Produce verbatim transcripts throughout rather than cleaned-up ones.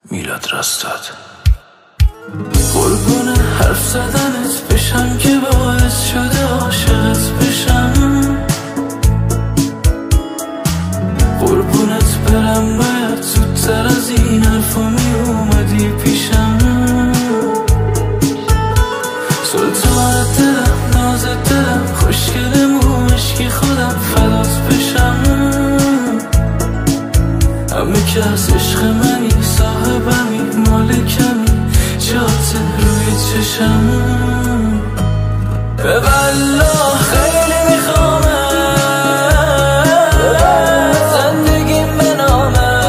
میلاد راستاد. قربون حرف زدنت بشم که باعث شده عاشقت بشم، قربونت برم باید زودتر از این حرفا می اومدی پیشم. سلطان دلم، ناز دلم، خوشگل مومشکی خودم فدات بشم. همه که از عشق منی، صاحبمی، مالکمی، جات روی چشم. به والله خیلی میخوامه زندگیم به نامه،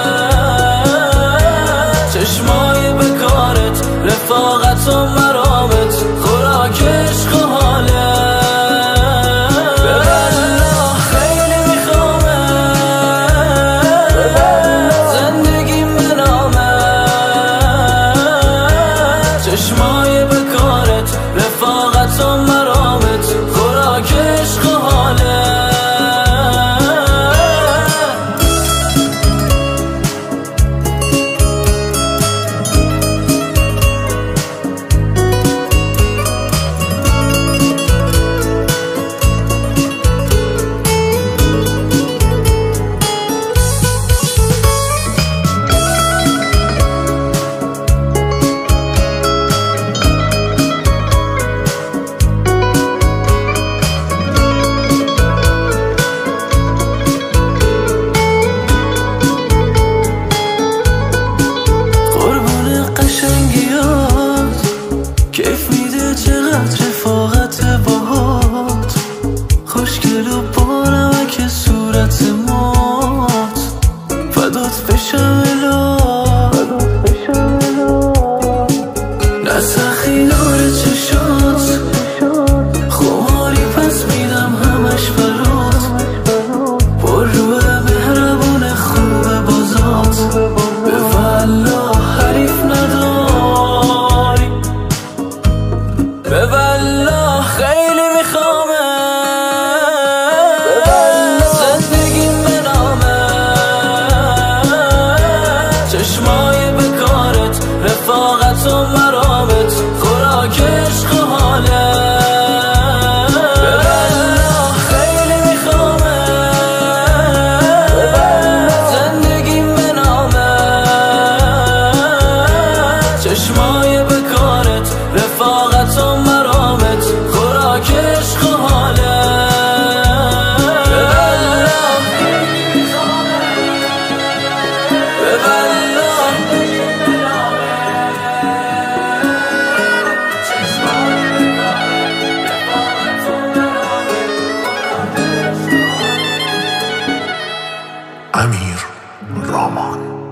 چشمای بکارت، رفاقت و مرامت، خوراک عشق و حاله. به والله خیلی میخوامه زندگیم به نامه، چشمای بکارت، رفاقت و مرامت، خوراک عشق و حاله. کیف میده چقدر رفاقت باهات، خوشگل و بانمک صورت مات، فدات بشم الهی، نه سخی داره چشات، خماری پس میدم همش برات، پر روه مهربون خوب بازات. به والله حریف نداری، به والله خیلی میخوامه زندگیم به نامه، چشمای بکارت، رفاقت و مرامت، خوراک عشق و حاله. به والله خیلی میخوامه زندگیم به نامه، چشمای بکارت، رفاقت و مرامت، خوراک عشق و حاله. به والله به والله امیر رامان.